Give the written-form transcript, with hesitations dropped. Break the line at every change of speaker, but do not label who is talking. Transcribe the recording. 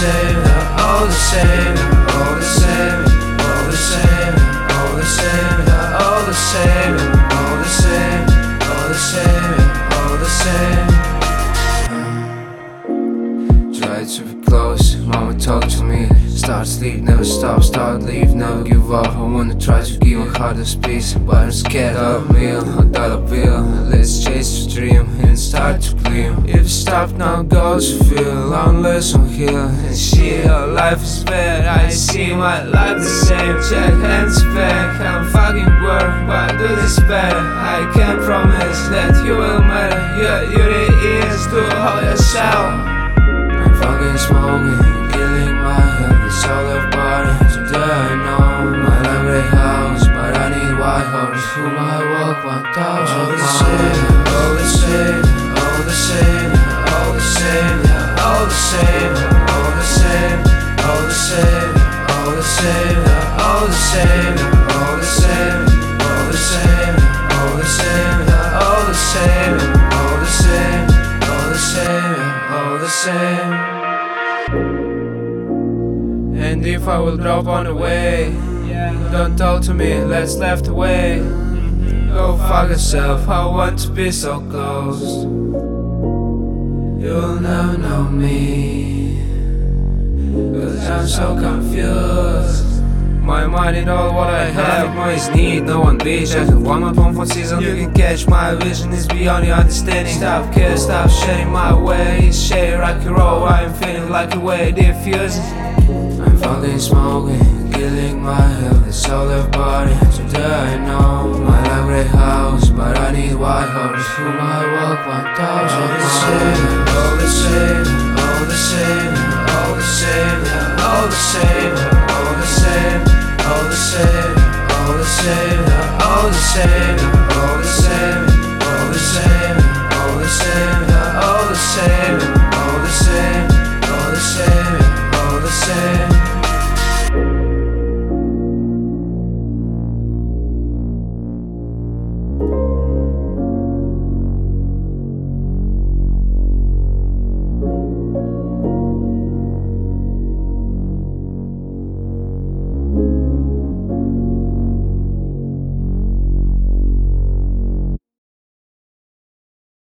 same, they're all the same, they're all the same, all the same, all the same, they're all the same, all the same, all the same, all the same. Try to be close, mama talk to me. Start sleep, never stop, start leave, never give up. I wanna try to give my heart a space, but I'm scared of meal, $1 bill. Let's chase the dream and start to gleam. If you stop now, goes to feel unless I'm here. And shit, your life is bad, I see my life the same. Check hands back, I'm fucking work, but I do this better. I can't promise that you will matter. Your duty is to hold yourself. I'm fucking smoking, killing my health. It's all about it. Today I know my lovely house, but I need white horse. Whom I walk 1,000 miles. All the same, all the same, all the same, all the same, all the same, all the same, all the same, all the same, all the same, all the same, all the same, all the same, all the same, all the same, all the same. And if I will drop on the way, don't talk to me, let's left away. Go fuck yourself, I want to be so close. You'll never know me, cause I'm so confused. My mind in all what I have, more is need, no one bitch. I have one more for season. You can catch my vision is beyond your understanding. Stop care, stop sharing my way. It's shade rocky roll, I'm feeling like a way diffusing. I'm fucking smoking, killing my health. It's all about it. Today I know my lovely house, but I need white horse. Whom I walk 1,000 miles. All the same, all the same, all the same, all the same, all the same, all the same, all the same, all the same, all the same, all the same, all the same, all the same.